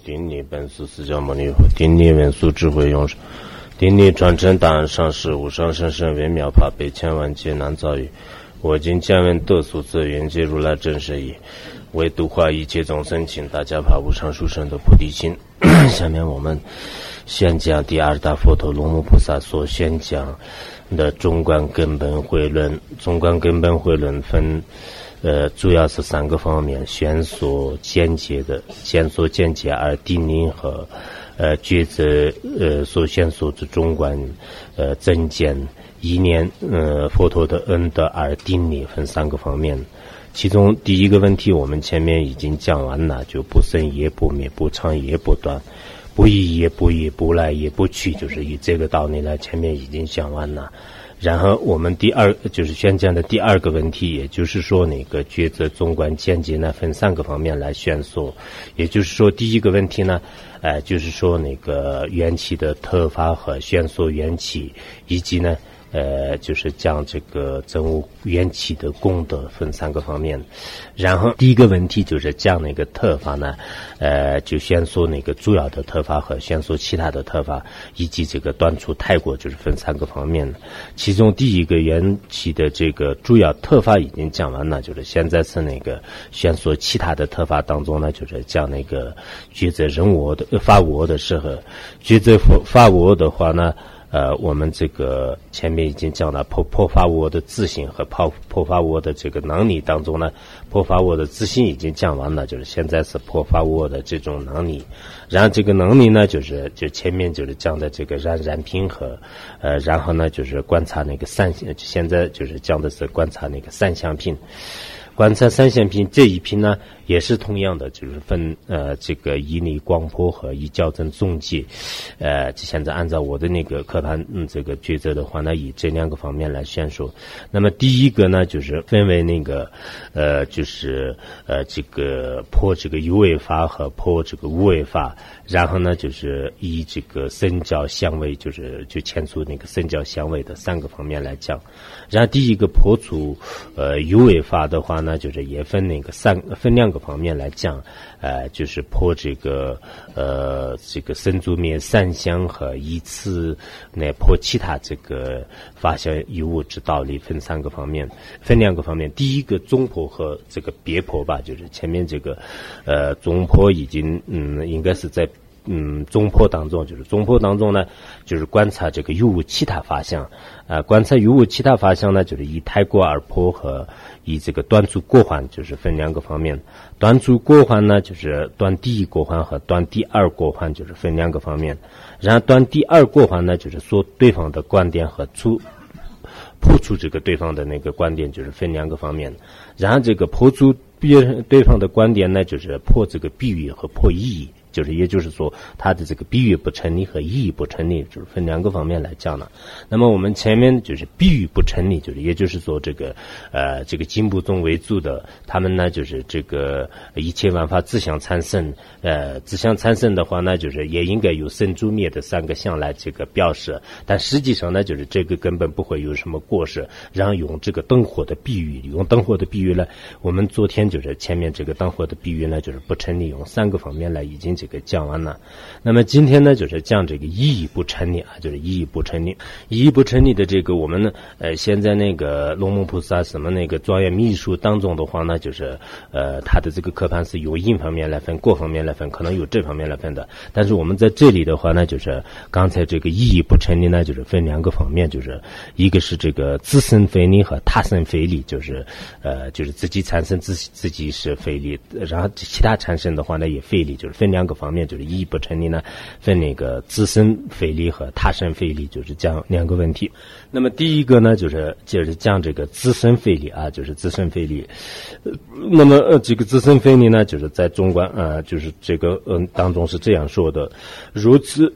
顶礼本师释迦牟尼佛，顶礼文殊智慧勇士，顶礼传承档案上师无上甚深微妙法，百千万劫难遭遇。我今见闻得素则缘觉如来真实义，为度化一切众生，请大家发无上殊胜的菩提心。下面我们宣讲第二大佛陀龙母菩萨所宣讲的中观根本慧论。中观根本慧论分主要是三个方面：宣说见解而定力和抉择所宣说之中观正见一念佛陀的恩德而定力，分三个方面。其中第一个问题我们前面已经讲完了，就不生也不灭，不长也不短，不移也不移，不来也不去，就是以这个道理来，前面已经讲完了。然后我们第二就是宣讲的第二个问题，也就是说那个抉择中观见解呢，分三个方面来宣说。也就是说第一个问题呢就是说那个缘起的特法和宣说缘起，以及呢就是讲这个证悟缘起的功德，分三个方面。然后第一个问题就是讲那个特法呢就宣说那个主要的特法和宣说其他的特法，以及这个断除太过，就是分三个方面。其中第一个缘起的这个主要特法已经讲完了，就是现在是那个宣说其他的特法当中呢，就是讲那个抉择人我的法我的时候，抉择法我的话呢我们这个前面已经讲了破法我的自信和破法我的这个能力当中呢，破法我的自信已经讲完了，就是现在是破法我的这种能力。然后这个能力呢，就前面就是讲的这个染平和然后呢就是观察那个现在就是讲的是观察那个三相品。观察三相品这一品呢，也是同样的，就是分这个以理光波和以校正中介。现在按照我的那个课盘这个抉择的话呢，以这两个方面来宣说。那么第一个呢，就是分为那个就是这个破这个有为法和破这个无为法。然后呢就是以这个身教相位，就牵出那个身教相位的三个方面来讲。然后第一个破除有为法的话呢，就是也分那个分两个方面来讲，就是破这个这个身住灭三相和以此来破其他这个法相有无之道理，分三个方面，分两个方面。第一个中破和这个别破吧，就是前面这个中破已经应该是在中破当中，就是中破当中呢，就是观察这个有无其他法相观察有无其他法相呢，就是以太过而破和以这个断除过患，就是分两个方面。断除过患呢，就是断第一过患和断第二过患，就是分两个方面。然后断第二过患呢，就是说对方的观点和破除这个对方的那个观点，就是分两个方面。然后这个破除对方的观点呢，就是破这个比喻和破意义，也就是说他的这个比喻不成立和意义不成立，就是分两个方面来讲了。那么我们前面就是比喻不成立，也就是说这个经部中为主的他们呢，就是这个一切万法自相产生，自相产生的话呢，就是也应该有生住灭的三个相来这个表示，但实际上呢，就是这个根本不会有什么过失。然后用这个灯火的比喻，呢，我们昨天就是前面这个灯火的比喻呢，就是不成立，用三个方面来已经这个讲完了。那么今天呢，就是讲这个意义不成立就是意义不成立。意义不成立的这个我们呢现在那个龙母菩萨什么那个庄严秘书当中的话呢，就是他的这个课盘是有因方面来分，果方面来分，可能有这方面来分的。但是我们在这里的话呢，就是刚才这个意义不成立呢，就是分两个方面，就是一个是这个自身非理和他身非理，就是自己产生自己是非理，然后其他产生的话呢也非理，就是分两个方面，就是意义不成立呢，分那个自身非理和他身非理，就是讲两个问题。那么第一个呢，就是讲这个自身非理就是自身非理。那么这个自身非理呢，就是在中观就是这个当中是这样说的：如此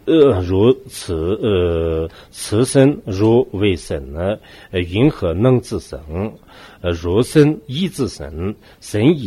此身若为身呢，云何能自生？若身亦自身，身亦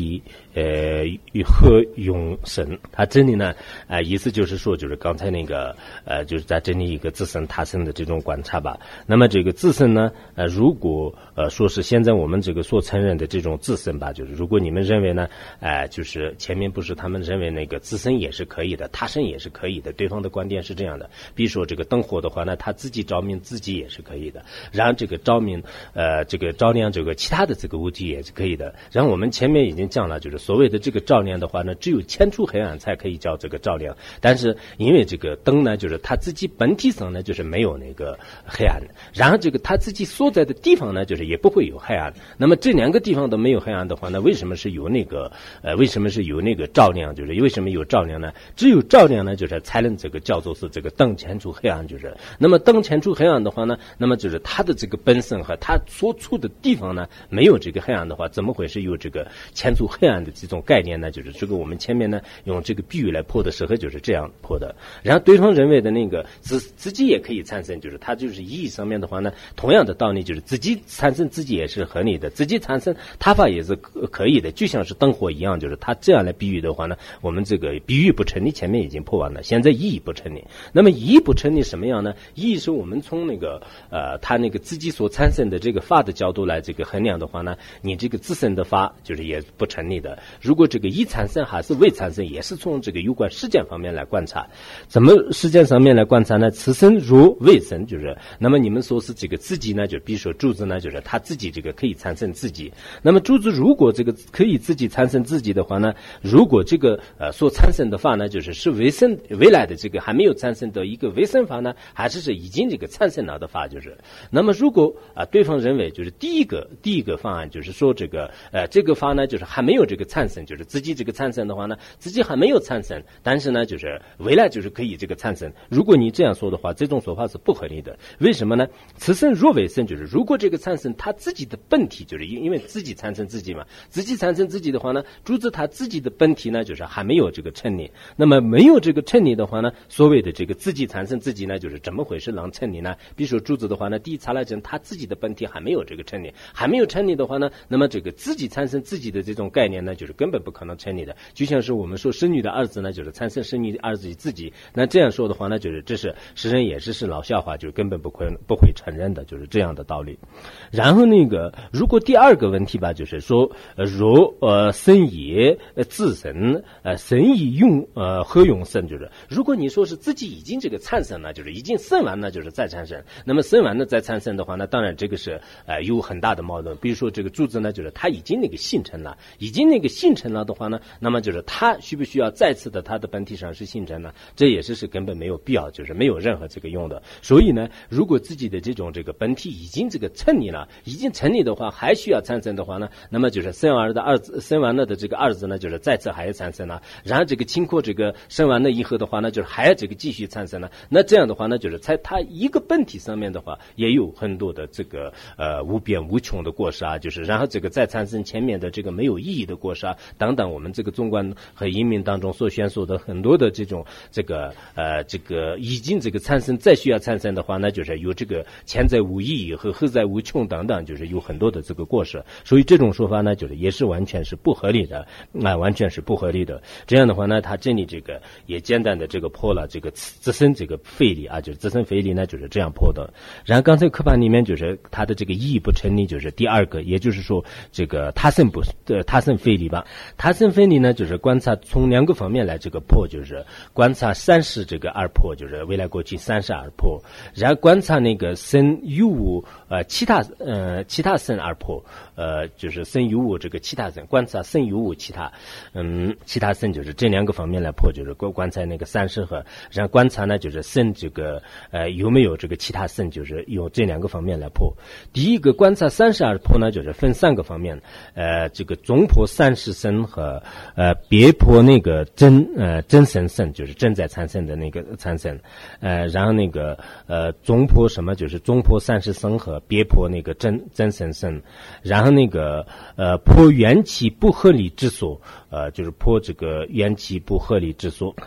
何永生。他这里呢意思就是说，就是刚才那个就是在这里一个自身他身的这种观察吧。那么这个自身呢如果说是现在我们这个所承认的这种自身吧，就是如果你们认为呢就是前面不是他们认为那个自身也是可以的，他身也是可以的，对方的观点是这样的。比如说这个灯火的话呢，他自己照明自己也是可以的，然后这个照明这个照亮这个其他的这个物体也是可以的。然后我们前面已经讲了，就是所谓的这个照亮的话呢，只有迁出黑暗才可以叫这个照亮，但是因为这个灯呢，就是它自己本体上呢就是没有那个黑暗，然后这个它自己所在的地方呢就是也不会有黑暗。那么这两个地方都没有黑暗的话呢，为什么是有那个照亮？就是为什么有照亮呢？只有照亮呢，就是才能这个叫做是这个灯迁出黑暗，就是那么灯迁出黑暗的话呢，那么就是它的这个本身和它所处的地方呢没有这个黑暗的话，怎么会是有这个迁出黑暗的这种概念呢？就是这个我们前面呢用这个比喻来破的时候就是这样破的。然后对方认为的那个自己也可以产生，就是它就是意义上面的话呢，同样的道理就是自己产生自己也是合理的，自己产生他法也是可以的，就像是灯火一样，就是他这样来比喻的话呢，我们这个比喻不成立，前面已经破完了，现在意义不成立。那么意义不成立什么样呢？意义是我们从那个他那个自己所产生的这个法的角度来这个衡量的话呢，你这个自身的法就是也不成立的。如果这个已产生还是未产生，也是从这个有关事件方面来观察。怎么事件上面来观察呢？此身若未生，就是那么你们说是这个自己呢，就比如说柱子呢，就是他自己这个可以产生自己。那么柱子如果这个可以自己产生自己的话呢，如果这个所产生的法呢，就是未来的这个还没有产生的一个未生法呢，还是已经这个产生了的法，就是那么如果对方认为就是第一个方案就是说这个这个法呢就是还没有这个产生，就是自己这个产生的话呢，自己还没有产生，但是呢就是未来就是可以这个产生。如果你这样说的话，这种说法是不合理的。为什么呢？此生若未生，就是如果这个产生他自己的本体，就是因为自己产生自己嘛，自己产生自己的话呢，柱子他自己的本体呢就是还没有这个成立。那么没有这个成立的话呢，所谓的这个自己产生自己呢，就是怎么回事能成立呢？比如说柱子的话呢，第一查来讲他自己的本体还没有这个成立，还没有成立的话呢，那么这个自己产生自己的这种概念呢，就是根本不可能成立的。就像是我们说生女的儿子呢，就是产生生女的儿子自己，那这样说的话呢，就是这是实人也是老笑话，就是根本不会承认的，就是这样的道理。然后那个如果第二个问题吧，就是说若生也自身生以用何用生，就是如果你说是自己已经这个产生了，就是已经生完了就是再产生，那么生完了再产生的话呢，当然这个是有很大的矛盾。比如说这个柱子呢，就是它已经那个形成了，的话呢，那么就是它需不需要再次的它的本体上是形成呢？这也是根本没有必要，就是没有任何这个用的。所以呢，如果自己的这种这个本体已经这个成立了，已经成立的话，还需要产生的话呢，那么就是生完了的这个儿子呢，就是再次还要产生了，然后这个经过这个生完了以后的话呢，就是还要这个继续产生了。那这样的话呢，就是在它一个本体上面的话，也有很多的这个无边无穷的过失啊，就是然后这个再产生前面的这个没有意义的过失啊等等，我们这个纵观和移民当中所宣说的很多的这种这个已经这个产生再需要产生的话，那就是有这个潜在无意义和后在无穷等等，就是有很多的这个过失。所以这种说法呢，就是也是完全是不合理的，完全是不合理的。这样的话呢，他这里这个也简单的这个破了这个自身这个非理啊，就是自身非理呢就是这样破的。然后刚才课本里面就是他的这个意义不成立，就是第二个，也就是说这个他身非理吧。他身非理呢，就是观察从两个方面来这个破，就是观察三世这个而破，就是未来过去三世而破，然后观察那个身有无其他身而破，就是身有无这个其他身，观察身有无其他身，就是这两个方面来破，就是观察那个三世和然后观察呢就是身这个有没有这个其他身，就是用这两个方面来破。第一个观察三世而破呢，就是分三个方面，这个总破三世身和别破那个真身身，就是正在产生的那个产生，然后那个总破什么，就是总破三世身和别破那个真身身，然后那个破缘起不合理之所，就是破这个缘起不合理之所。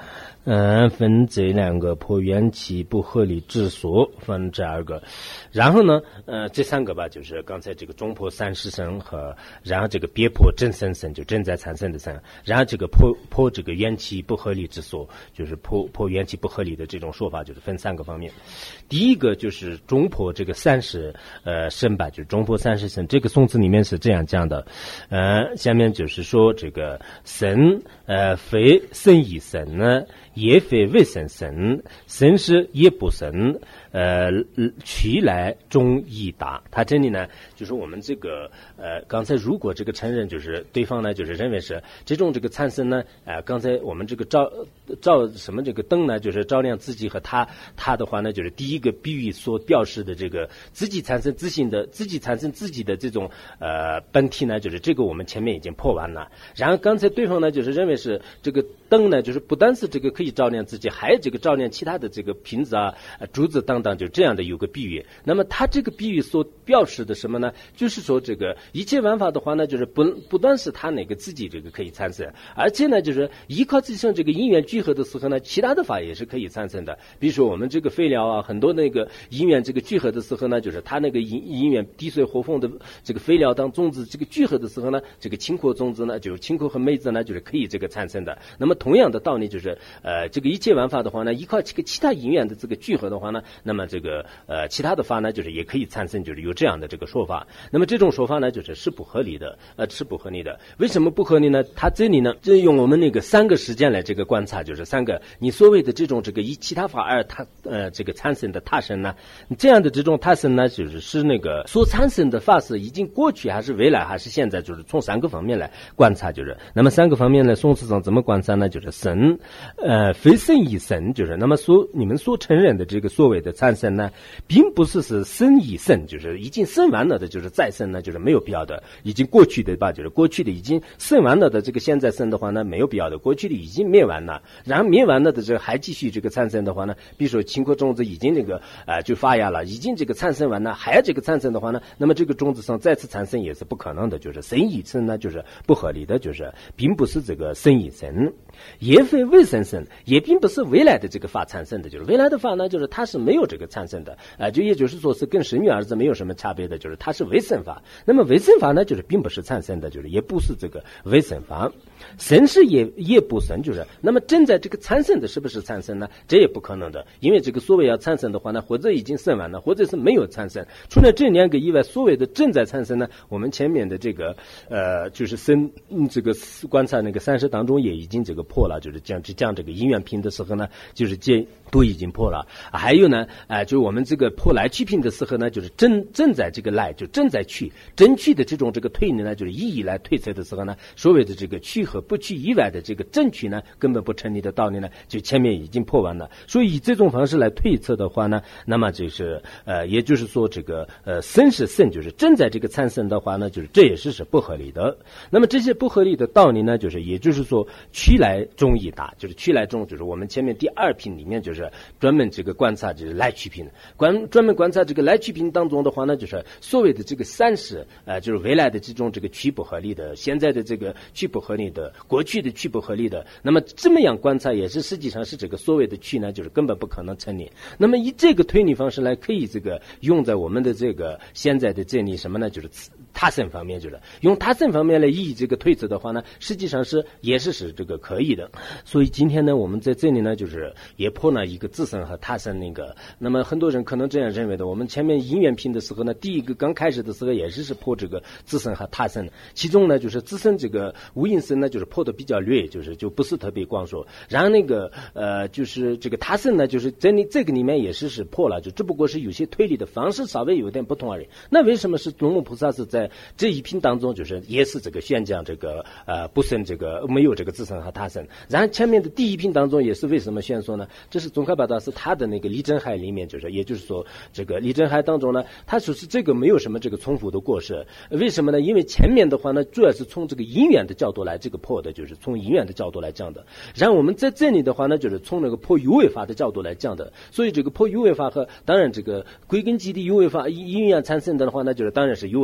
分这两个破元气不合理之所，分这2个。然后呢，这3个吧，就是刚才这个中破三十神和，然后这个别破正生神，就正在产生的3，然后这个破这个元气不合理之所，就是破元气不合理的这种说法，就是分3个方面。第一个就是中破这个30神吧，就是中破30神，这个宋词里面是这样讲的，下面就是说这个神非生以神呢，也非未生神，神是也不生，取来中义达。他这里呢，就是我们这个刚才如果这个承认就是对方呢，就是认为是这种这个产生呢，刚才我们这个照什么这个灯呢，就是照亮自己和他的话呢，就是第一个比喻所表示的这个自己产生自信的，自己产生自己的这种本体呢，就是这个我们前面已经破完了。然后刚才对方呢，就是认为是这个灯呢，就是不单是这个可以照亮自己，还有这个照亮其他的这个瓶子啊、珠子等等，就这样的有个比喻。那么他这个比喻所表示的什么呢？就是说这个一切万法的话呢，就是不单是他哪个自己这个可以产生，而且呢，就是依靠自身这个因缘聚合的时候呢，其他的法也是可以产生的。比如说我们这个废料啊，很多那个因缘这个聚合的时候呢，就是它那个因缘滴水火风的这个废料当种子这个聚合的时候呢，这个青稞种子呢，就是青稞和梅子呢，就是可以这个产生的。那么同样的道理就是这个一切万法的话呢，依靠这个其他因缘的这个聚合的话呢，那么这个其他的法呢，就是也可以产生，就是有这样的这个说法。那么这种说法呢，就是不合理的，是不合理的。为什么不合理呢？它这里呢，就用我们那个3个时间来这个观察，就是3个你所谓的这种这个以其他法而它这个产生的他生呢，这样的这种他生呢，就是那个所产生的法是已经过去还是未来还是现在，就是从3个方面来观察，就是那么3个方面呢，宋词上怎么观察呢？就是生非生以生，就是那么你们所承认的这个所谓的产生呢，并不是生以生，就是已经生完了的，就是再生呢，就是没有必要的，已经过去的吧，就是过去的已经生完了的这个现在生的话呢，没有必要的，过去的已经灭完了，然后灭完了的这个还继续这个产生的话呢，比如说青稞种子已经这个就发芽了，已经这个产生完了，还要这个产生的话呢，那么这个种子上再次产生也是不可能的，就是生以生呢，就是不合理的，就是并不是这个生以生，也非未生生，也并不是未来的这个法产生的，就是未来的法呢，就是它是没有这个产生的，就也就是说是跟生育儿子没有什么差别的，就是它是未生法。那么未生法呢，就是并不是产生的，就是也不是这个未生法，生是也不生，就是那么正在这个产生的是不是产生呢？这也不可能的，因为这个所谓要产生的话呢，或者已经生完了，或者是没有产生。除了这2个以外，所谓的正在产生呢，我们前面的这个就是这个观察那个30当中也已经这个破了，就是讲这个因缘品的时候呢，就是都已经破了。还有呢，就我们这个破来去品的时候呢，就是正在这个来就正在去真去的这种这个推理呢，就是意义来推测的时候呢，所谓的这个去和不去以外的这个正去呢，根本不成立的道理呢，就前面已经破完了。所以以这种方式来推测的话呢，那么就是也就是说这个生是生，就是正在这个产生的话呢，就是这也是不合理的。那么这些不合理的道理呢，就是也就是说趋来中义达，就是趋来中，就是我们前面第2品里面就是专门这个观察就是来去品，专门观察这个来去品当中的话呢，就是所谓的这个30就是未来的这种这个趋不合理的，现在的这个趋不合理的，过去的趋不合理的，那么这么样观察也是实际上是这个所谓的趋呢，就是根本不可能成立。那么以这个推理方式来可以这个用在我们的这个现在的这里什么呢，就是他生方面，就是用他生方面来以这个推测的话呢，实际上也是这个可以的。所以今天呢，我们在这里呢，就是也破了一个自身和他生那个。那么很多人可能这样认为的，我们前面因缘品的时候呢，第一个刚开始的时候也是破这个自身和他生，其中呢就是自身这个无因身呢，就是破的比较略，就不是特别光说。然后那个就是这个他生呢，就是在这个里面也是破了，就只不过是有些推理的方式稍微有点不同而已。那为什么是龙母菩萨是在这一品当中就是也是这个宣讲这个不生这个没有这个自身和他生，然后前面的第一品当中也是为什么宣说呢？这是宗喀巴大师他的那个力真海里面，就是也就是说这个力真海当中呢，他说是这个没有什么这个重复的过失。为什么呢？因为前面的话呢，主要是从这个因缘的角度来这个破的，就是从因缘的角度来讲的。然后我们在这里的话呢，就是从那个破有为法的角度来讲的。所以这个破有为法和当然这个归根结底有为法因缘产生的话呢，就是当然是有为法，就是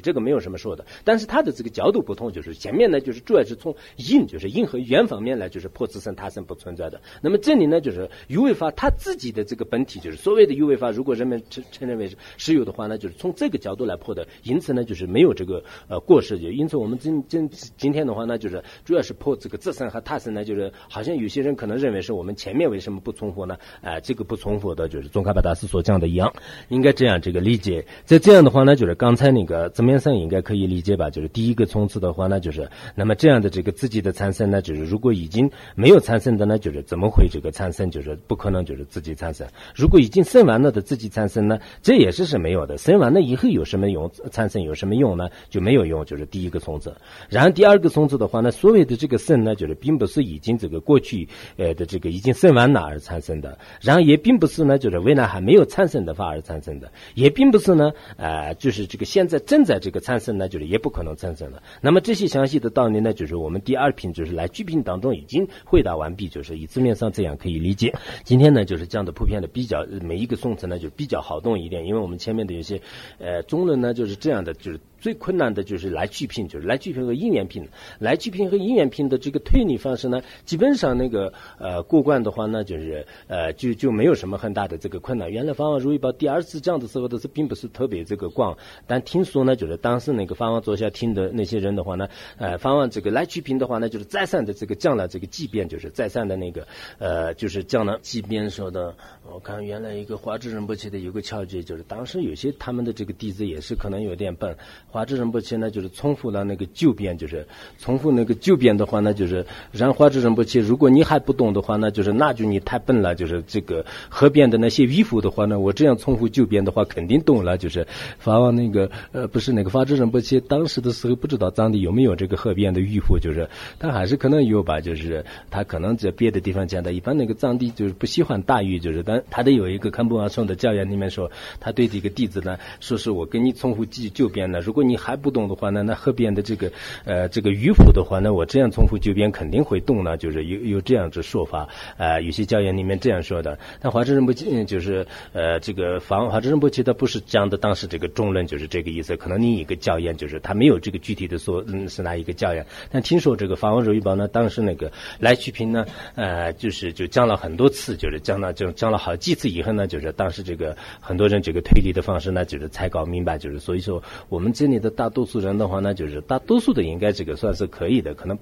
这个没有什么说的。但是它的这个角度不同，就是前面呢就是主要是从因，就是因和缘方面来就是破自身他身不存在的。那么这里呢就是有为法它自己的这个本体，就是所谓的有为法，如果人们承认为是有的话呢，就是从这个角度来破的，因此呢就是没有这个过失。因此我们今天的话呢，就是主要是破这个自身和他身呢，就是好像有些人可能认为是我们前面为什么不重复呢？这个不重复的就是宗喀巴大师所讲的一样，应该这样这个理解。在这样的话呢，就是刚才那个字面上应该可以理解吧？就是第一个层次的话呢，就是那么这样的这个自己的产生呢，就是如果已经没有产生的呢，就是怎么会这个产生？就是不可能就是自己产生。如果已经生完了的自己产生呢，这也是没有的。生完了以后有什么用？产生有什么用呢？就没有用，就是第一个层次。然后第二个层次的话呢，所谓的这个生呢，就是并不是已经这个过去的这个已经生完了而产生的，然后也并不是呢就是未来还没有产生的法而产生的，也并不是呢就是这个现在正在这个产生呢，就是也不可能产生的。那么这些详细的道理呢，就是我们第二品就是来句品当中已经回答完毕，就是以字面上这样可以理解。今天呢就是这样的普遍的比较，每一个宋词呢就比较好懂一点，因为我们前面的有些中论呢就是这样的，就是最困难的就是来句品，就是来句品和因缘品。来句品和因缘品的这个推理方式呢，基本上那个过关的话呢，就是就没有什么很大的这个困难。原来法王如意宝第二次讲的时候的是并不是特别这个广，但听说呢，就是当时那个法王坐下听的那些人的话呢，法王这个来句品的话呢，就是再三的这个讲了这个即便，就是再三的那个就是讲了即便说的。我看原来一个华智仁波切的有个巧诀，就是当时有些他们的这个弟子也是可能有点笨。华智仁波切呢，就是重复了那个旧编，就是重复那个旧编的话呢，就是让华智仁波切，如果你还不懂的话呢，就是那就你太笨了。就是这个合编的那些迂腐的话呢，我这样重复旧编的话肯定懂了。就是法王那个不是那个华智仁波切当时的时候不知道藏地有没有这个合编的迂腐，就是他还是可能有吧，就是他可能在别的地方讲的，一般那个藏地就是不喜欢大语，就是但他的有一个堪布阿松的教言里面说，他对这个弟子呢说是我跟你重复旧编呢，如果你还不懂的话呢，那合编的这个迂腐的话呢，我这样重复旧编肯定会懂呢，就是有这样子说法。有些教言里面这样说的。但华智仁波切就是这个华智仁波切他不是讲的当时这个中论就是这个意思，可能另一个教言就是他没有这个具体的说是哪一个教言。但听说这个法王如意宝呢，当时那个来曲品呢就讲了很多次，就是讲了好几次以后呢，就是当时这个很多人这个推理的方式呢，就是才搞明白。就是所以说我们这里的大多数人的话呢，就是大多数的应该这个算是可以的，可能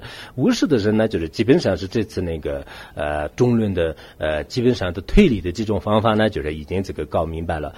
50%的人呢，就是基本上是这次那个中论的基本上的推理的这种方法呢，就是已经这个搞明白了。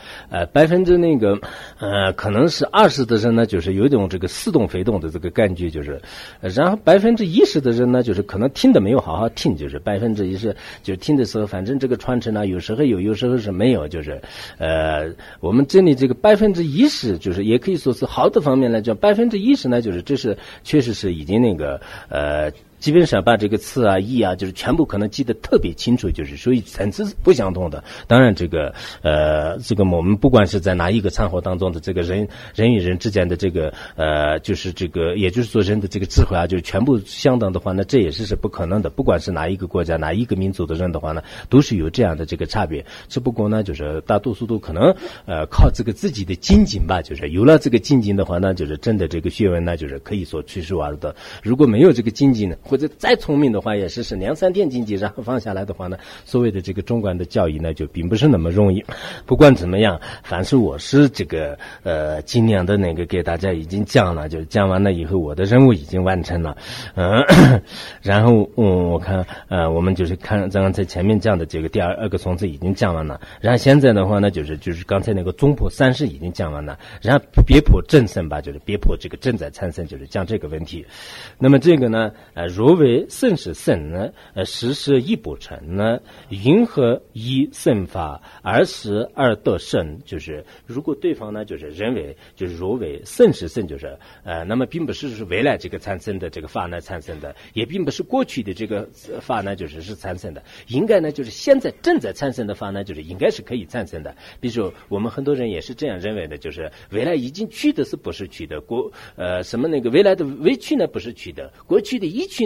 可能是20%的人呢，就是有一种这个似懂非懂的这个感觉，就是然后10%的人呢，就是可能听的没有好好听，就是10%就听的时候，反正这个传承呢，有时候有，有时候是没有，就是我们这里这个10%，就是也可以说是好的方面来讲，10%呢，就是这是确实是已经那个基本上把这个词啊、义啊，就是全部可能记得特别清楚，就是所以层次是不相同的。当然，这个我们不管是在哪一个场合当中的这个人与人之间的这个就是这个，也就是说人的这个智慧啊，就是全部相当的话呢，这也是不可能的。不管是哪一个国家、哪一个民族的人的话呢，都是有这样的这个差别。只不过呢，就是大多数都可能靠这个自己的精进吧，就是有了这个精进的话呢，就是真的这个学问呢，就是可以说趋势而的。如果没有这个精进呢，或者再聪明的话，也是2-3天经济然后放下来的话呢，所谓的这个中观的教义呢，就并不是那么容易。不管怎么样，凡是我是这个尽量的那个给大家已经讲了，就讲完了以后，我的任务已经完成了。然后我看我们就是看刚才前面讲的这个第二个层次已经讲完了，然后现在的话呢，就是刚才那个中破三世已经讲完了，然后别破正生吧，就是别破这个正在产生，就是讲这个问题。那么这个呢若为生是生呢，实是一不成呢，云何一生法，而是而得生？就是如果对方呢，就是认为就是若为生是生，就是那么并不是未来这个产生的这个法呢产生的，也并不是过去的这个法呢就是产生的，应该呢就是现在正在产生的法呢，就是应该是可以产生的。比如说我们很多人也是这样认为的，就是未来已经去的是不是去的，什么那个未来的未去呢不是去的，过去的已去呢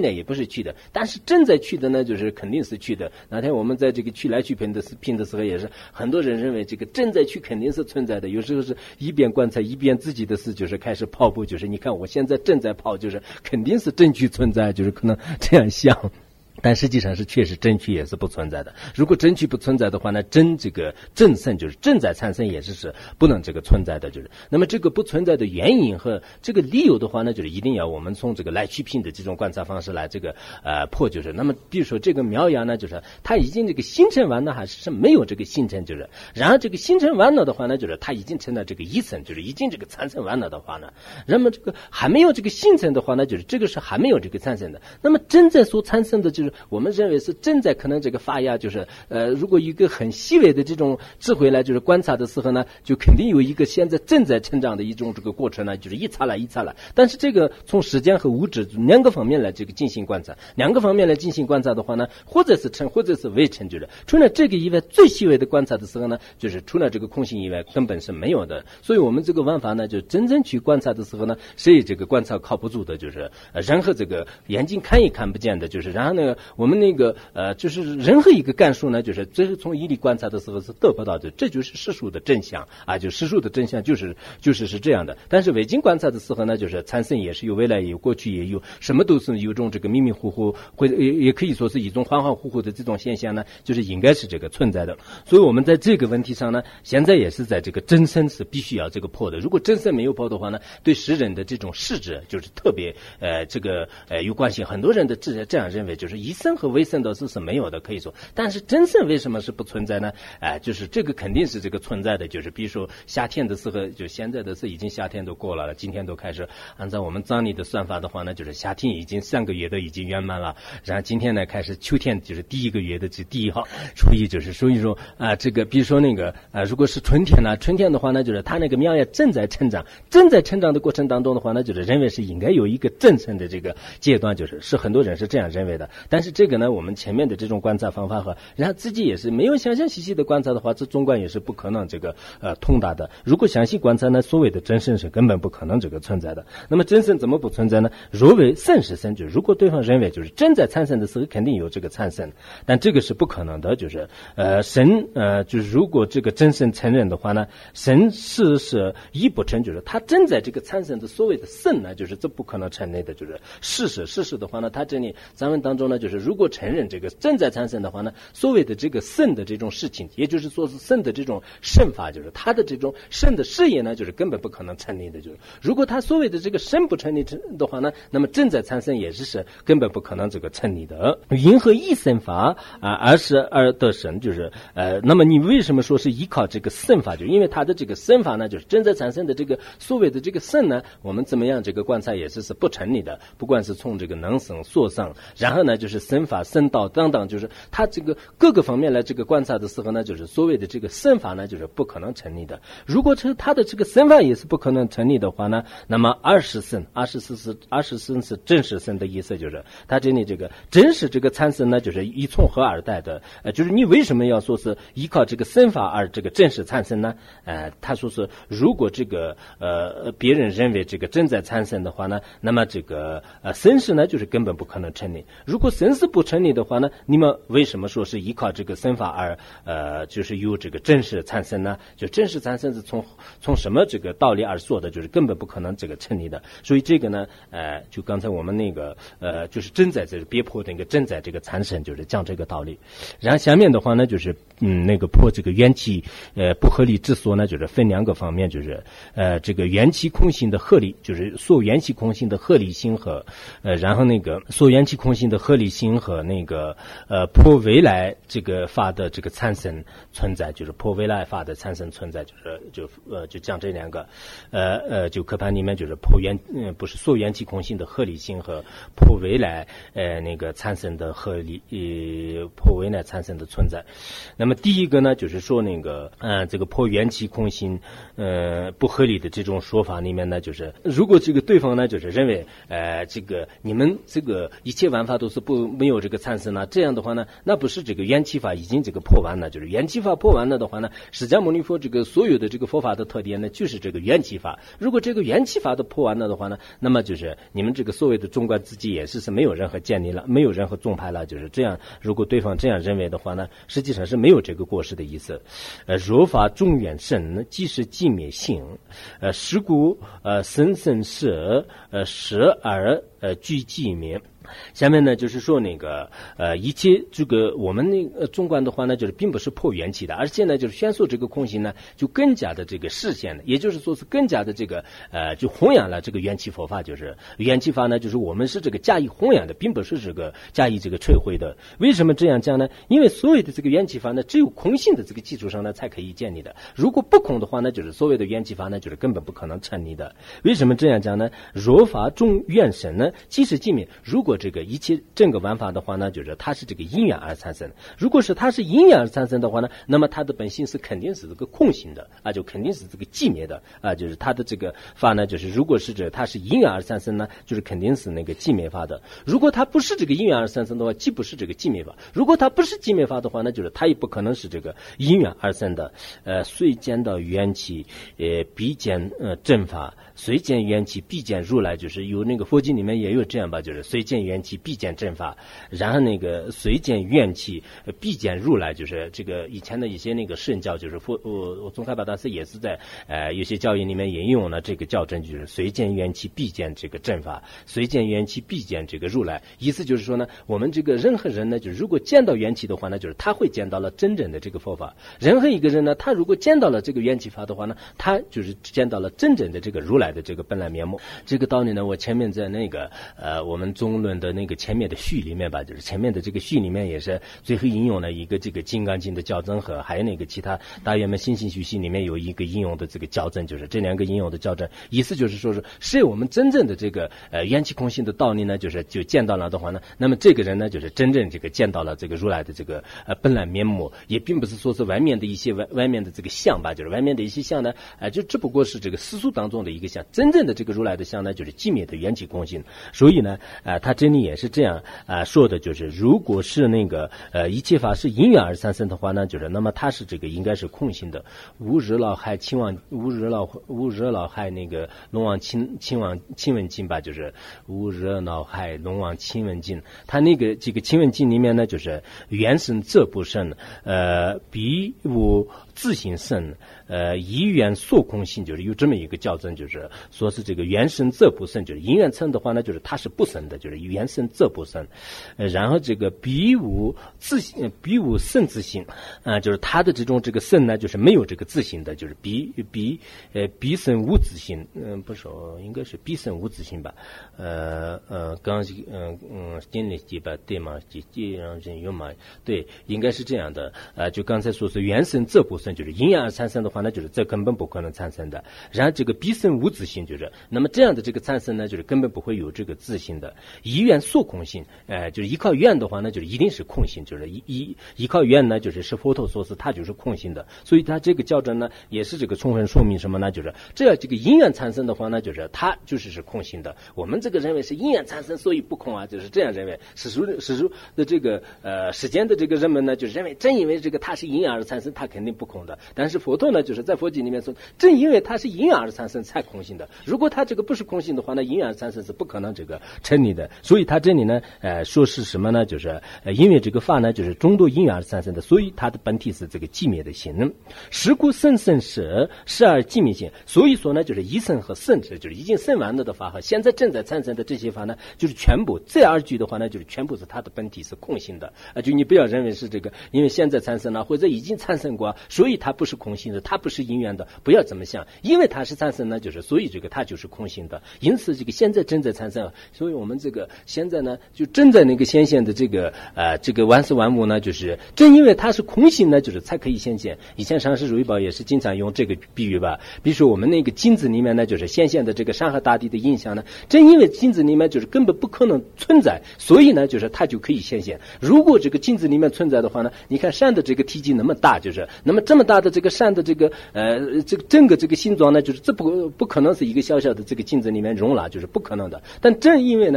呢也不是去的，但是正在去的呢就是肯定是去的。哪天我们在这个去来去拼的时候，也是很多人认为这个正在去肯定是存在的，有时候是一边观察一边自己的事就是开始跑步，就是你看我现在正在跑，就是肯定是正去存在，就是可能这样想。但实际上是确实真去也是不存在的。如果真去不存在的话呢，这个正胜就是正在产生也是不能这个存在的，就是那么这个不存在的原因和这个理由的话呢，就是一定要我们从这个来去拼的这种观察方式来这个破，就是那么比如说这个苗芽呢，就是它已经这个形成完了还是没有这个形成，就是然后这个形成完了的话呢，就是它已经成了这个一层，就是已经这个产生完了的话呢，那么这个还没有这个形成的话呢，就是这个是还没有这个产生的。那么正在所产生的就是我们认为是正在可能这个发芽，就是如果一个很细微的这种智慧来就是观察的时候呢，就肯定有一个现在正在成长的一种这个过程呢，就是一擦来一擦来。但是这个从时间和物质两个方面来这个进行观察，两个方面来进行观察的话呢，或者是成或者是未成就的。除了这个以外，最细微的观察的时候呢，就是除了这个空性以外根本是没有的。所以我们这个玩法呢，就真正去观察的时候呢，谁这个观察靠不住的，就是任何这个眼睛看也看不见的，就是然后呢我们那个就是任何一个概述呢，就是最后从一力观察的时候是得不到的，这就是世俗的真相啊，就世俗的真相就是这样的。但是伪经观察的时候呢，就是产生也是有，未来也有，过去也有，什么都是有种这个迷迷糊糊，或者也可以说是一种恍恍惚惚的这种现象呢，就是应该是这个存在的。所以我们在这个问题上呢，现在也是在这个真身是必须要这个破的。如果真身没有破的话呢，对世人的这种实质就是特别有关系。很多人的这样认为，就是一生和微生的是没有的，可以说。但是真身为什么是不存在呢？就是这个肯定是这个存在的，就是比如说夏天的时候，就现在的是已经夏天都过了，今天都开始按照我们藏历的算法的话呢，就是夏天已经3个月都已经圆满了，然后今天呢开始秋天，就是第1个月的第1号，所以说这个比如说那个如果是春天呢，春天的话呢，就是它那个苗芽正在成长的过程当中的话呢，就是认为是应该有一个正身的这个阶段，就是很多人是这样认为的。但是这个呢，我们前面的这种观察方法和然后自己也是没有详细的观察的话，这总观也是不可能这个通达的。如果详细观察呢，所谓的真身是根本不可能这个存在的。那么真身怎么不存在呢？若为生是生，就是如果对方认为就是正在产生的时候肯定有这个产生，但这个是不可能的。就是神就是如果这个真身承认的话呢，神是一不成，就是他正在这个产生的所谓的生呢，就是这不可能成立的。就是事实的话呢，他这里咱们当中呢，就是如果承认这个正在产生的话呢，所谓的这个圣的这种事情，也就是说是圣的这种圣法，就是他的这种圣的事业呢，就是根本不可能成立的。就是如果他所谓的这个圣不成立的话呢，那么正在产生也是根本不可能这个成立的。因何一生法而得生，就是那么你为什么说是依靠这个圣法？就因为他的这个圣法呢，就是正在产生的这个所谓的这个圣呢，我们怎么样这个观察也是不成立的。不管是从这个能生所生，然后呢就是圣法圣道等等，就是他这个各个方面来这个观察的时候呢，就是所谓的这个圣法呢，就是不可能成立的。如果他的这个圣法也是不可能成立的话呢，那么二十生是真实生的意思，就是他这里这个真实这个产生呢，就是一从何而来的？就是你为什么要说是依靠这个圣法而这个真实产生呢？他说是如果这个别人认为这个正在产生的话呢，那么这个生世呢，就是根本不可能成立。如果生世不成立的话呢，你们为什么说是依靠这个圣法而就是有这个真实产生呢？就真实产生是从什么这个道理而说的？就是根本不可能这个成立的。所以这个呢，就刚才我们那个就是正在这别破的一个正在这个产生，就是讲这个道理。然后下面的话呢，就是那个破这个缘起不合理之所呢，就是分2个方面，就是这个缘起空性的合理，就是所缘起空性的合理性和然后那个所缘起空性的合理性和那个破未来这个法的这个产生存在，就是破未来法的产生存在，就讲这2个就课盘里面就是破不是所缘起空性的合理性和破未来那个产生的合理破未来产生的存在。那么第一个呢，就是说那个这个破缘起空性不合理的这种说法里面呢，就是如果这个对方呢就是认为这个你们这个一切玩法都是不后没有这个产生呢？这样的话呢，那不是这个缘起法已经这个破完了，就是缘起法破完了的话呢，释迦牟尼佛这个所有的这个佛法的特点呢，就是这个缘起法。如果这个缘起法都破完了的话呢，那么就是你们这个所谓的中观自己也是没有任何建立了，没有任何宗派了，就是这样。如果对方这样认为的话呢，实际上是没有这个过失的意思。若法中远甚，即是寂灭性。是故生生世时而具寂灭。下面呢就是说那个一切这个我们那个中观的话呢，就是并不是破缘起的，而且呢就是宣说这个空性呢，就更加的这个实现了，也就是说是更加的这个就弘扬了这个缘起佛法，就是缘起法呢，就是我们是这个加以弘扬的，并不是这个加以这个摧毁的。为什么这样讲呢？因为所谓的这个缘起法呢，只有空性的这个基础上呢才可以建立的，如果不空的话呢，就是所谓的缘起法呢，就是根本不可能成立的。为什么这样讲呢？若法中缘生呢，即是寂灭。如果这个一切整个玩法的话呢，就是它是这个因缘而产生。如果是它是因缘而产生的话呢，那么它的本性是肯定是这个空性的啊，就肯定是这个寂灭的啊，就是它的这个法呢，就是如果是它是因缘而产生呢，就是肯定是那个寂灭法的。如果它不是这个因缘而产生的话，既不是这个寂灭法。如果它不是寂灭法的话呢，就是它也不可能是这个因缘而生的。虽见到缘起，必见正法。虽见缘起，必见如来，就是有那个佛经里面也有这样吧，就是虽见缘起，必见正法。然后那个虽见缘起，必见如来，就是这个以前的一些那个圣教，就是宗喀巴大师也是在有些教义里面引用了这个教证，就是虽见缘起，必见这个正法，虽见缘起，必见这个如来。意思就是说呢，我们这个任何人呢，就是如果见到缘起的话呢，就是他会见到了真正的这个佛法。任何一个人呢，他如果见到了这个缘起法的话呢，他就是见到了真正的这个如来的这个本来面目。这个道理呢，我前面在那个我们中论的那个前面的序里面吧，就是前面的这个序里面也是最后引用了一个这个金刚经的校正，和还有那个其他大圆满心性续系里面有一个引用的这个校正，就是这两个引用的校正，意思就是说是我们真正的这个缘起空性的道理呢，就见到了的话呢，那么这个人呢，就是真正这个见到了这个如来的这个本来面目，也并不是说是外面的一些外面的这个相吧，就是外面的一些相呢，就只不过是这个世俗当中的一个相，真正的这个如来的相呢，就是寂灭的缘起空性。所以呢，他这里也是这样说的，就是如果是那个一切法是因缘而产生的话呢，就是那么它是这个应该是空性的。无热恼害亲王，无热恼害那个龙王亲闻经吧，就是无热恼害龙王亲闻经。他那个这个亲闻经里面呢，就是缘生则不生，彼无自性生，依缘所空性，就是有这么一个校正，就是说是这个缘生则不生，就是因缘生的话呢，就是它是不生的，就是缘生则不生。然后这个彼无自性，彼无生自性，就是它的这种这个生呢，就是没有这个自性的，就是彼生无自性，不是，应该是彼生无自性吧？刚经历几吧，对吗？几让人有嘛？对，应该是这样的。就刚才说是缘生则不生，就是因缘而产生的话呢，就是这根本不可能产生的。然后这个彼生无自性，就是那么这样的这个产生呢，就是根本不会有这个自性的。依缘所空性，就是依靠缘的话呢，就是一定是空性，就是依靠缘呢，就是佛陀说是它就是空性的。所以它这个校正呢，也是这个充分说明什么呢？就是这样这个因缘产生的话呢，就是它就是空性的。我们这个认为是因缘产生，所以不空啊，就是这样认为。史书的这个时间的这个人们呢，就认为正因为这个它是因缘而产生，它肯定不空的。但是佛陀呢，就是在佛经里面说，正因为它是因缘而产生才空性的。如果它这个不是空性的话呢，因缘而产生是不可能这个成立的。所以它这里呢，说是什么呢？就是因为这个法呢，就是众多因缘而产生的，所以它的本体是这个寂灭的心。是故生生世而寂灭性。所以说呢，就是一生和生之，就是已经生完了的法和现在正在产生的这些法呢，就是全部这二句的话呢，就是全部是它的本体是空性的。就你不要认为是这个，因为现在产生了或者已经产生过，所以它不是空性的，它不是因缘的，不要这么想。因为它是产生呢，就是所以这个它就是空性的。因此这个现在正在产生，所以我们这个现在呢，就正在那个显现的这个万事万物呢，就是正因为它是空性呢，就是才可以显现。以前上师如意宝也是经常用这个比喻吧，比如说我们那个金子里面呢，就是显现的这个山河大地的印象呢，正因为金子里面就是根本不可能存在，所以呢，就是它就可以显现。如果这个金子里面存在的话呢，你看山的这个体积那么大，就是那么这么大的这个山的这个这个整个这个形状呢，就是这不可能是一个小小的这个金子里面容纳，就是不可能的。但正因为呢，就是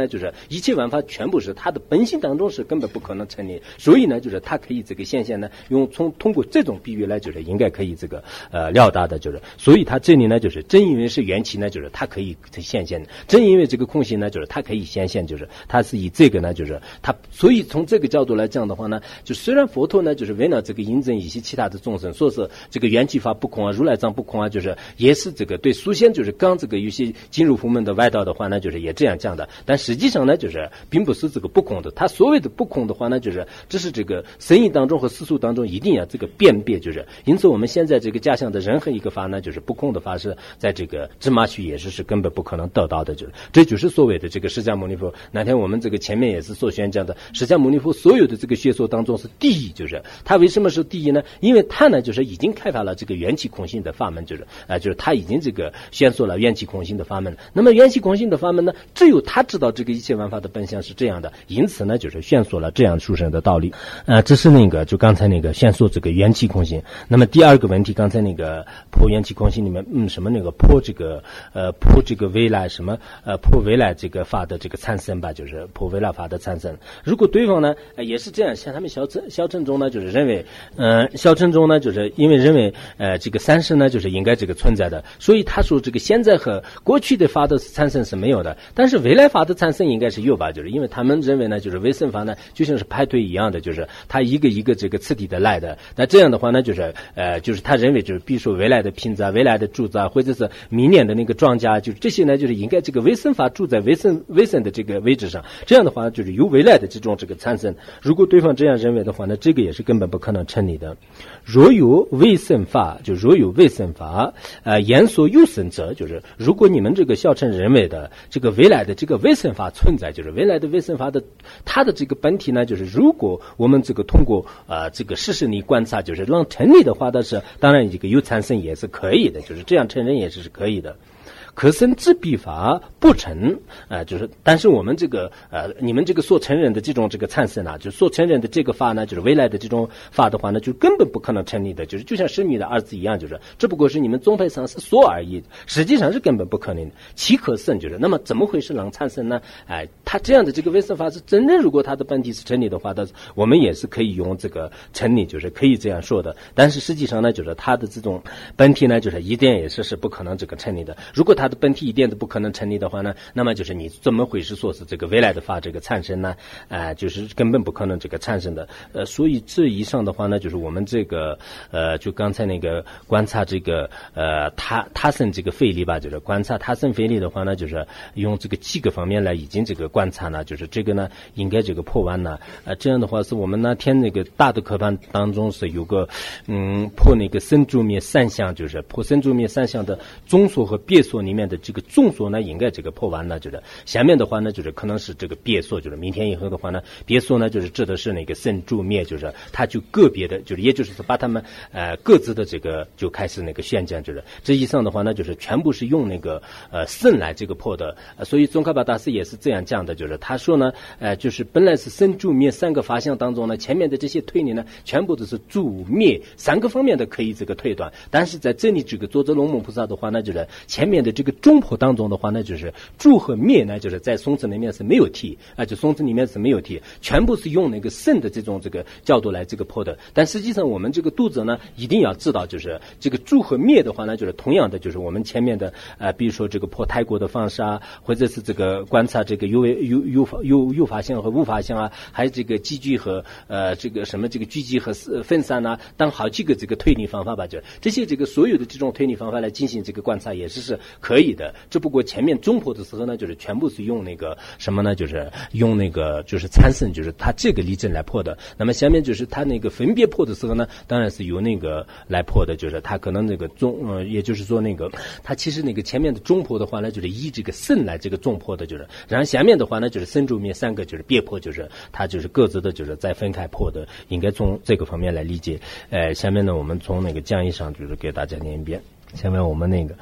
一切万法全部是它的本性当中是根本不可能成立，所以呢就是它可以这个现象呢通过这种比喻来就是应该可以这个料达的，就是所以它这里呢就是正因为是缘起呢，就是它可以现现，正因为这个空性呢，就是它可以显现，就是它是以这个呢就是它，所以从这个角度来讲的话呢，就虽然佛陀呢就是为了这个印证一些其他的众生说是这个缘起法不空啊，如来藏不空啊，就是也是这个对书仙就是刚这个有些进入佛门的外道的话呢，就是也这样讲的，但实际上呢就是并不是这个不空的，他所谓的不空的话呢，就是这是这个生意当中和世俗当中一定要这个辨别，就是因此我们现在这个家乡的任何一个法呢，就是不空的法是在这个芝麻区也是根本不可能得到的，就是这就是所谓的这个释迦牟尼佛。那天我们这个前面也是所宣讲的，释迦牟尼佛所有的这个学说当中是第一，就是他为什么是第一呢？因为他呢就是已经开发了这个缘起空性的法门，就是他已经这个宣说了缘起空性的法门。那么缘起空性的法门呢，只有他知道这个一切万法的本相是这样的，因此呢就是宣说了这样殊胜的道理。这是那个就刚才那个宣说这个缘起空性。那么第二个问题，刚才那个破缘起空性里面什么那个破这个未来什么破未来这个法的这个产生吧，就是破未来法的产生。如果对方呢也是这样，像他们小乘中呢就是认为小乘中呢就是因为认为这个三世呢就是应该这个存在的，所以他说这个现在和过去的法的产生是没有的，但是未来法的产生应该是有吧，就是因为他们认为呢就是微生法呢就像是排队一样的，就是它一个一个这个次第的来的。那这样的话呢就是他认为就是比如说未来的瓶子啊，未来的柱子啊，或者是明年的那个庄稼，就是这些呢就是应该这个微生法住在微生的这个位置上，这样的话就是有未来的这种这个产生。如果对方这样认为的话呢，这个也是根本不可能成立的。若有微生法，就若有微生法言所有生者，就是如果你们这个小乘认为的这个未来的这个微生法存在，就是未来的微生法的它的这个本体呢，就是如果我们这个通过这个事实里观察，就是让成立的话的是，当然这个有产生也是可以的，就是这样承认也是可以的。可生之必法不成就是但是我们这个你们这个所承认的这种这个产生就所承认的这个法呢，就是未来的这种法的话呢，就根本不可能成立的，就像神秘的二字一样，就是只不过是你们宗派上是说而已，实际上是根本不可能的。其可生，就是那么怎么会是能产生呢？他这样的这个微生法是真正如果他的本体是成立的话的，我们也是可以用这个成立，就是可以这样说的。但是实际上呢，就是他的这种本体呢，就是一点也是不可能这个成立的。如果他的本体一点都不可能成立的话呢，那么就是你怎么会是说是这个未来的法这个产生呢？就是根本不可能这个产生的。所以这以上的话呢，就是我们这个就刚才那个观察这个他生这个费力吧，就是观察他生费力的话呢，就是用这个几个方面来已经这个观察呢，就是这个呢应该这个破完呢。这样的话是我们那天那个大的课班当中是有个破那个生住灭三相，就是破生住灭三相的中所和别所里面的这个中所呢应该这个破完呢，就是下面的话呢就是可能是这个别所，就是明天以后的话呢，别所呢就是指的是那个生住灭，就是它就个别的，就是也就是说把他们各自的这个就开始那个宣讲，就是这以上的话呢就是全部是用那个生来这个破的。所以宗喀巴大师也是这样讲的，就是他说呢就是本来是生住灭三个法相当中呢，前面的这些推理呢全部都是住灭三个方面的可以这个推断，但是在这里这个作者龙蒙菩萨的话呢，就是前面的这个中破当中的话呢，就是住和灭呢就是在松子里面是没有提就松子里面是没有提，全部是用那个生的这种这个角度来这个破的。但实际上我们这个读者呢一定要知道，就是这个住和灭的话呢，就是同样的就是我们前面的比如说这个破泰国的方式或者是这个观察这个有法相和无法相还有这个积聚和这个什么这个聚集和分散当好几个这个推理方法吧，就这些这个所有的这种推理方法来进行这个观察也是可以的。只不过前面中破的时候呢，就是全部是用那个什么呢，就是用那个就是参生，就是他这个例证来破的。那么下面就是他那个分别破的时候呢，当然是由那个来破的，就是他可能那个也就是说那个他其实那个前面的中破的话呢，就是以这个生来这个中破的，就是然后下面的话呢就是生住灭三个就是别破，就是他就是各自的就是再分开破的，应该从这个方面来理解。下面呢我们从那个讲义上就是给大家念一遍。下面我们那个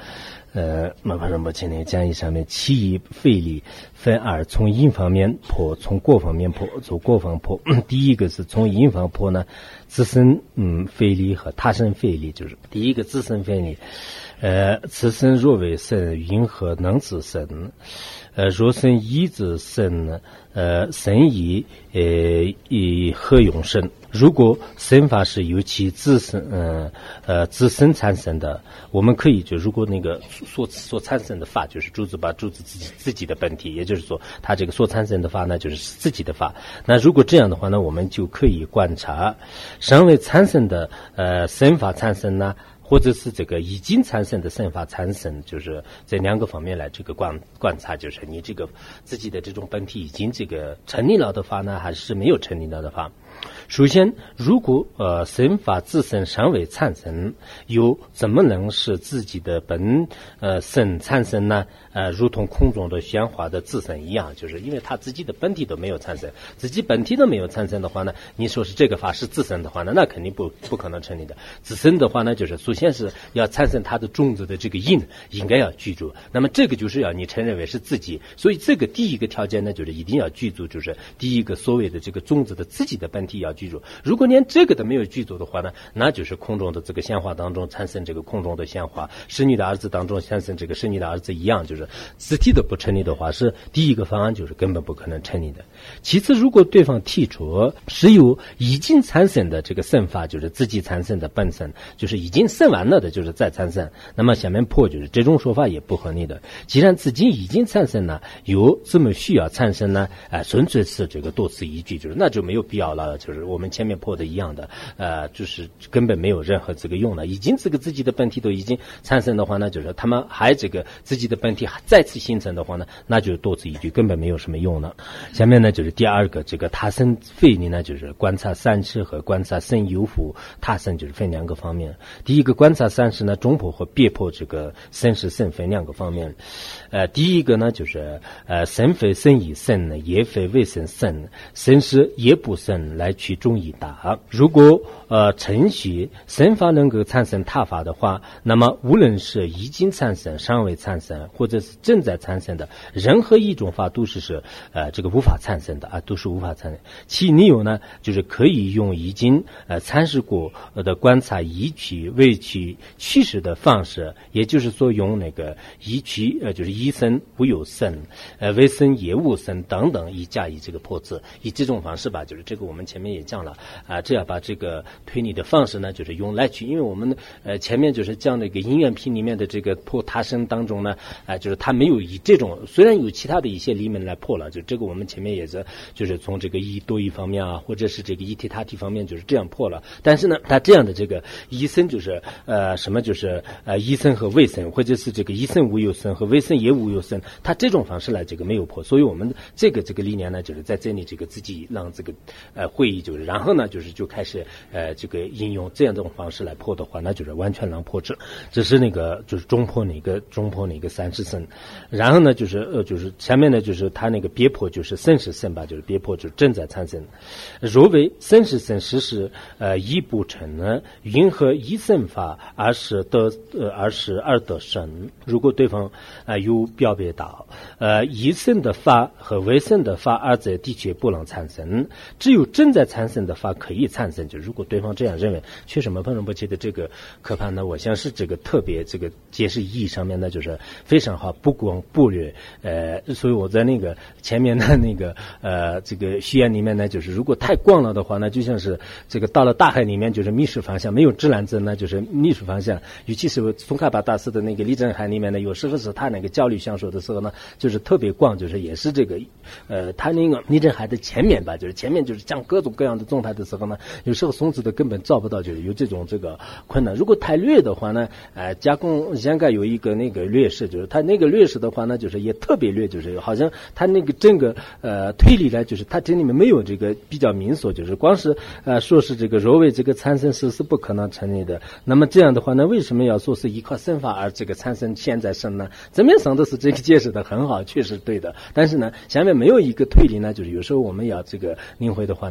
马法仁波切呢讲义上面其一费力分二，从因方面破，从果方面破，从果方破。第一个是从因方破呢，自身费力和他身费力，就是第一个自身费力，此身若为身，因何能自身？若身一自身呢？身以何用身？如果身法是由其自身产生的，我们可以就如果那个所产生的法就是主子自己的本体，也就是说它这个所产生的法呢就是自己的法。那如果这样的话呢，我们就可以观察尚未产生的身法产生呢，或者是这个已经产生的身法产生，就是这两个方面来这个观察，就是你这个自己的这种本体已经这个成立了的法呢，还是没有成立了的法。首先，如果身法自身尚未产生，又怎么能使自己的本身产生呢？如同空中的鲜花的自身一样，就是因为它自己的本体都没有产生，自己本体都没有产生的话呢，你说是这个法是自身的话呢，那肯定不可能成立的。自身的话呢，就是首先是要产生它的种子的这个因，应该要具足。那么这个就是要你承认为是自己，所以这个第一个条件呢，就是一定要具足，就是第一个所谓的这个种子的自己的本体要具足。如果连这个都没有具足的话呢，那就是空中的这个鲜花当中产生这个空中的鲜花，使女的儿子当中产生这个使女的儿子一样，就是自体的不成立的话，是第一个方案就是根本不可能成立的。其次，如果对方提出是由已经产生的这个生法，就是自己产生的本身，就是已经生完了的，就是再产生，那么下面破就是这种说法也不合理的。既然自己已经产生了，有这么需要产生呢？纯粹是这个多此一举，就是那就没有必要了，就是我们前面破的一样的，就是根本没有任何这个用了。已经这个自己的本体都已经产生的话呢，就是他们还这个自己的本体再次形成的话呢，那就多此一举，根本没有什么用了。下面呢就是第二个，这个他身费力呢，就是观察三世和观察身有福，他身就是分两个方面。第一个观察三世呢，中破和别破这个身是身分两个方面。第一个呢就是身非身以身呢，也非为身身，身是也不身来取中一大。如果程序身法能够产生他法的话，那么无论是已经产生、尚未产生，或者是正在产生的任何一种法，都是这个无法产生的都是无法产生。其理由呢，就是可以用已经参试过的观察依取为取趋势的方式，也就是说用那个依取就是依身无有身，为身也无身等等，以加以这个破字，以这种方式吧，就是这个我们前面也讲了这样把这个推理的方式呢，就是用来取，因为我们前面就是讲那个因缘品里面的这个破他身当中呢，就是他没有以这种，虽然有其他的一些理门来破了，就这个我们前面也是就是从这个一多一方面或者是这个一体他体方面就是这样破了。但是呢，他这样的这个一身就是什么就是一身和未身，或者是这个一身无有身和未身也无有身，他这种方式来这个没有破。所以我们这个理念呢，就是在这里这个自己让这个会议就是然后呢就开始这个应用这样这种方式来破的话，那就是完全能破这是那个就是中破那个三十身。然后呢就是下面呢就是他那个别破就是身是身吧，就是别破就是正在产生。若为身是身实施一不成呢，云何一身法而得身？如果对方有表别到一身的法和未身的法二者的确不能产生，只有正在产生的法可以产生。就如果对方这样认为，确实本仁波切的这个科判呢，我想是这个特别这个解释意义上面呢，就是非常好，不光不略。所以我在那个前面的那个这个序言里面呢，就是如果太广了的话呢，就像是这个到了大海里面就是迷失方向，没有指南针呢就是迷失方向。尤其是松开巴大师的那个立正海里面呢，有时候是他那个焦虑相说的时候呢，就是特别广，就是也是这个他那个立正海的前面吧，就是前面就是讲各种各样的状态的时候呢，有时候松子的根本照不到，就是有这种这个困难。如果太略的话呢，加工香港有一个那个劣势，就是他那个劣势的话呢，就是也特别劣，就是好像他那个整个推理呢，就是他这里面没有这个比较明说，就是光是说是这个若为这个产生是不可能成立的。那么这样的话呢，为什么要说是依靠身法而这个产生现在生呢？这边上的是这个解释的很好，确实对的。但是呢，下面没有一个推理呢，就是有时候我们要这个领会的话呢，也非常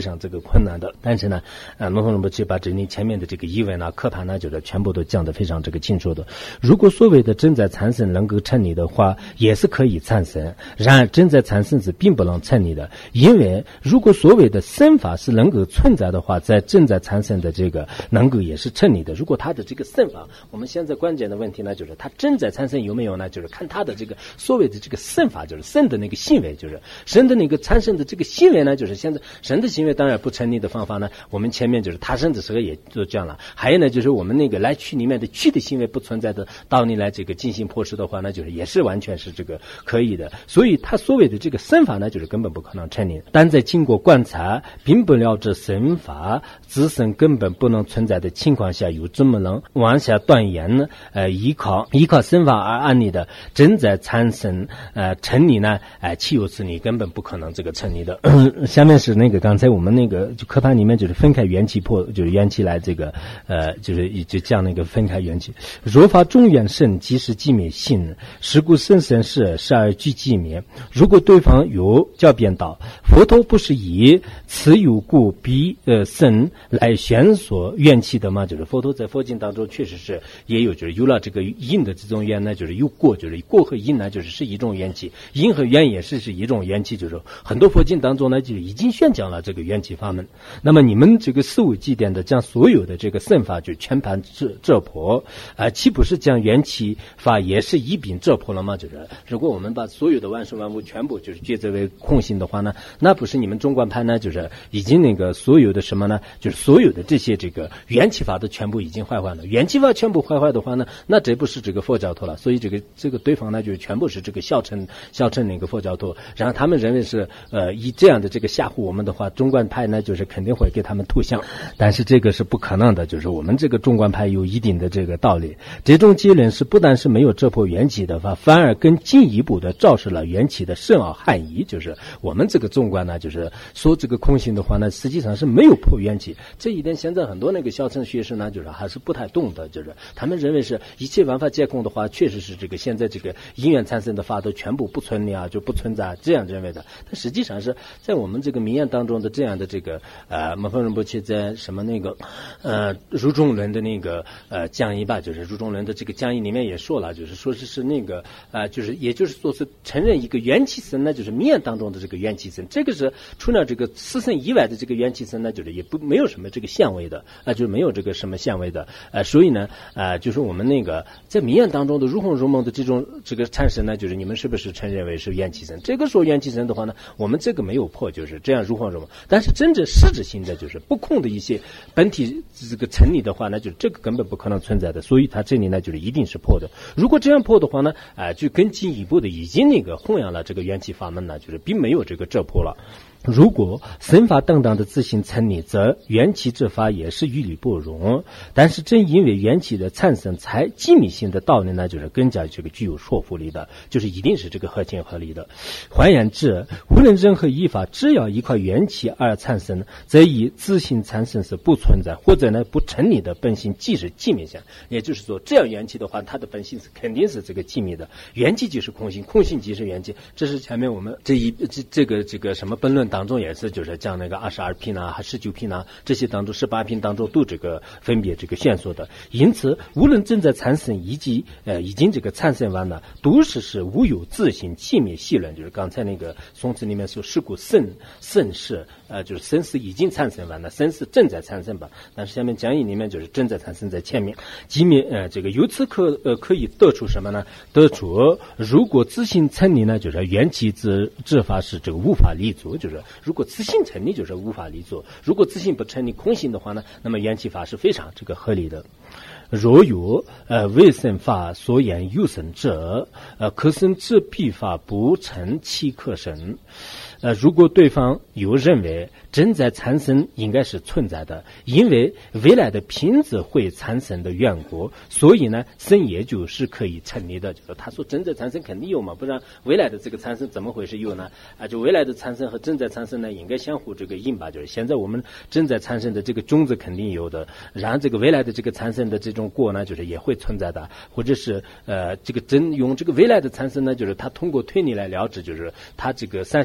常这个困难的。但是呢，摩诃仁波切把这里前面的这个疑问啊、刻盘呢，就是全部都讲得非常这个清楚的。如果所谓的正在产生能够成立的话，也是可以产生，然而正在产生是并不能成立的，因为如果所谓的生法是能够存在的话，在正在产生的这个能够也是成立的。如果它的这个生法，我们现在关键的问题呢，就是它正在产生有没有呢？就是看它的这个所谓的这个生法，就是生的那个行为，就是生的那个产生的这个行为呢，就是现在生的行为当然不成立的方法呢，我们前面就是他生的时候也就讲了。还有呢，就是我们那个来去里面的去的行为不存在的，到你来这个进行破释的话呢，就是也是完全是这个可以的。所以他所谓的这个生法呢，就是根本不可能成立。但在经过观察，并不了知生法自身根本不能存在的情况下，又怎么能往下断言呢？依靠生法而安立的正在产生成立呢？岂有此理？根本不可能这个成立的。下面是那个刚才我们那个就课盘里面就是分开缘起破，就是缘起来这个就讲那个分开缘起。若法中缘生，即是寂灭性，是故生生世而具寂灭。如果对方有教辩道，佛陀不是以此有故必生来宣说缘起的吗？就是佛陀在佛经当中确实是也有，就是有了这个因的这种缘呢，就是有过，就是过和因呢，就是一种缘起，因和缘也是一种缘起，就是很多佛经当中呢，就已经宣讲了这个缘起法门。那么你们这个四无祭典的将所有的这个圣法就全盘遮破岂不是将缘起法也是一并遮破了吗？就是如果我们把所有的万事万物全部就是觉知为空性的话呢，那不是你们中观派呢，就是已经那个所有的什么呢，就是所有的这些这个缘起法都全部已经坏了。缘起法全部坏的话呢，那这不是这个佛教徒了。所以这个对方呢，就是全部是这个笑称那个佛教徒，然后他们认为是以这样的这个吓唬我们的话，中观派呢就是肯定会给他们图像，但是这个是不可能的，就是我们这个中观派有一定的这个道理。这种结论是不但是没有遮破缘起的法，反而更进一步的昭示了缘起的深奥含义。就是我们这个中观呢，就是说这个空性的话呢，实际上是没有破缘起。这一点现在很多那个小乘学士呢，就是还是不太懂的，就是他们认为是一切万法皆空的话，确实是这个现在这个因缘产生的法都全部不存啊，就不存在，这样认为的。但实际上是在我们这个名言当中的这样的这个摩诃仁波切在什么那个如中论的那个讲义吧，就是如中论的这个讲义里面也说了，就是说是那个就是也就是说是承认一个缘起身呢，就是名言当中的这个缘起身，这个是除了这个四圣以外的这个缘起身呢，就是也没有什么这个相位的就是没有这个什么相位的所以呢就是我们那个在名言当中的如梦如梦的这个产生呢，就是你们是不是承认为是缘起身？这个说缘起身的话呢，我们这个没有破，就是这样如梦如梦。但是真正实质性的就是不空的一些本体这个成立的话呢，就这个根本不可能存在的，所以它这里呢就是一定是破的。如果这样破的话呢就更进一步的已经那个弘扬了这个缘起法门呢，就是并没有这个遮破了。如果生法等等的自行成立，则缘起之法也是于理不容。但是正因为缘起的产生才机密性的道理呢，就是更加这个具有说服力的，就是一定是这个合情合理的。换言之，无论任何一法只要依靠缘起而产生，则以自性产生是不存在或者呢不成立的本性即是寂灭相。也就是说，这样缘起的话，它的本性是肯定是这个寂灭的，缘起即是空性，空性即是缘起。这是前面我们这个什么本论当中也是就是讲那个22品啊19品啊这些当中18品当中都这个分别这个线索的。因此无论正在产生以及已经这个产生完了，都是无有自性寂灭系论，就是刚才那个宋词里面说是故生世就是生死已经产生完了，生死正在产生吧。但是下面讲义里面就是正在产生在前面寂灭这个由此可以得出什么呢？得出如果自性成立呢，就是缘起之法是这个无法立足，就是如果自性成立就是无法立足，如果自性不成立空性的话呢，那么缘起法是非常这个合理的。若有未生法所言有生者可生之必法不成其可生。如果对方又认为正在产生应该是存在的，因为未来的品质会产生的缘故，所以呢生也就是可以成立的。就是他说正在产生肯定有嘛，不然未来的这个产生怎么回事有呢？就未来的产生和正在产生呢应该相互这个应吧，就是现在我们正在产生的这个种子肯定有的，然后这个未来的这个产生的这种果呢就是也会存在的，或者是这个用这个未来的产生呢，就是他通过推理来了解，就是他这个三世尘世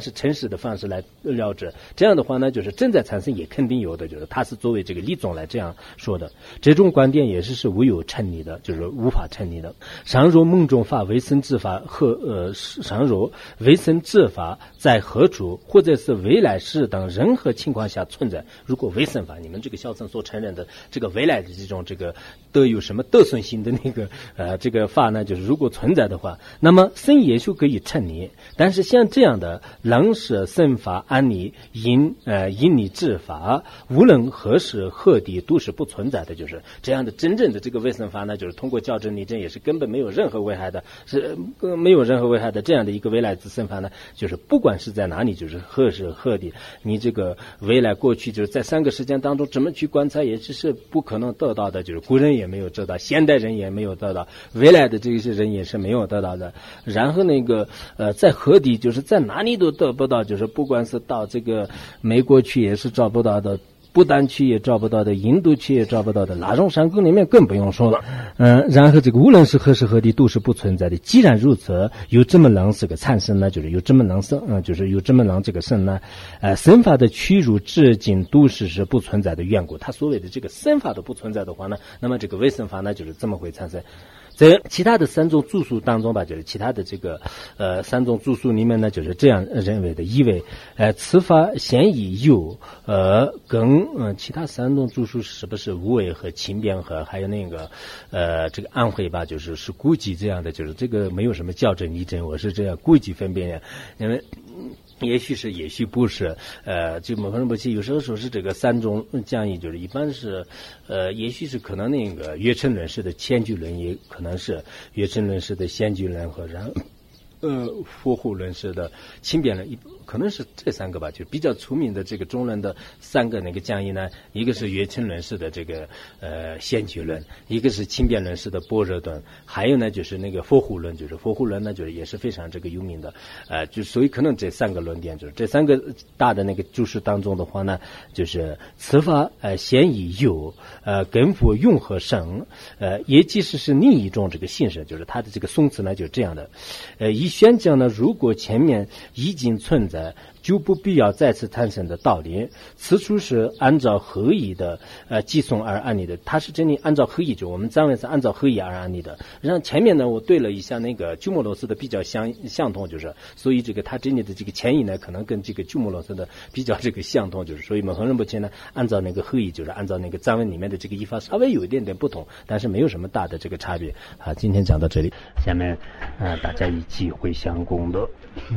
式的方式来了知。这样的话呢，就是正在产生也肯定有的，就是他是作为这个理总来这样说的。这种观点也是无有成立的，就是无法成立的。倘若梦中法为生之法倘若为生之法在何处，或者是未来世等任何情况下存在，如果为生法，你们这个小乘所承认的这个未来的这种这个得有什么得损性的那个这个法呢，就是如果存在的话，那么生也就可以成立。但是像这样的能使生法安理因理治法，无论何时何地都是不存在的。就是这样的真正的这个为生法呢，就是通过校正理证也是根本没有任何危害的，是没有任何危害的这样的一个未来之生法呢，就是不管是在哪里，就是何时何地，你这个未来过去就是在3个时间当中怎么去观察，也是不可能得到的，就是古人也没有得到，现代人也没有得到，未来的这些人也是没有得到的。然后那个在何地，就是在哪里都得不到，就是不管是到这个美国去也是找不到的，不丹去也找不到的，印度去也找不到的，那种山沟里面更不用说了。然后这个无论是何时何地都是不存在的。既然如此，有这么能是个产生呢，就是有这么能生，就是有这么能这个生呢，生法的屈辱至今都是不存在的缘故。他所谓的这个生法都不存在的话呢，那么这个为生法呢，就是这么会产生。在其他的3种著述当中吧，就是其他的这个3种著述里面呢，就是这样认为的：一为此法先已有跟其他3种著述是不是无为和轻便和还有那个这个安徽吧，就是估计这样的，就是这个没有什么校正理证，我是这样估计分辨，因为也许是也许不是，就某人不起，有时候说是这个3种讲义，就是一般是也许是可能那个岳称论式的前句论，也可能是岳称论式的先句论和佛护论式的轻便论，可能是这3个吧，就比较出名的这个中论的3个那个讲义呢，一个是岳称论式的这个先句论，一个是轻便论式的般若论，还有呢就是那个佛护论，就是佛护论呢就是也是非常这个有名的，就所以可能这3个论点，就是这3个大的那个注释当中的话呢，就是此法先已有根佛用和生，也即是另一种这个形式，就是它的这个宋词呢就是这样的，以宣讲呢，如果前面已经存在，就不必要再次产生的道理。此处是按照合意的寄送而安立的，它是真的按照合意，就我们单位是按照合意而安立的。然后前面呢，我对了一下那个鸠摩罗什的比较相同，就是所以这个它真的这个前意呢，可能跟这个鸠摩罗什的比较这个相同，就是所以蒙恒仁波切呢，按照那个合意，就是按照那个藏文里面的这个译法稍微有一点点不同，但是没有什么大的这个差别。好，今天讲到这里，下面大家一起回向功德。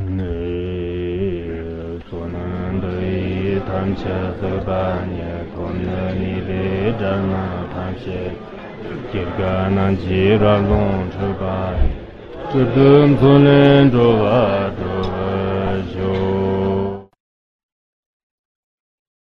所能得以谈切和半年，可能你的这么谈些，这个能记着龙出吧，这等所能着啊着。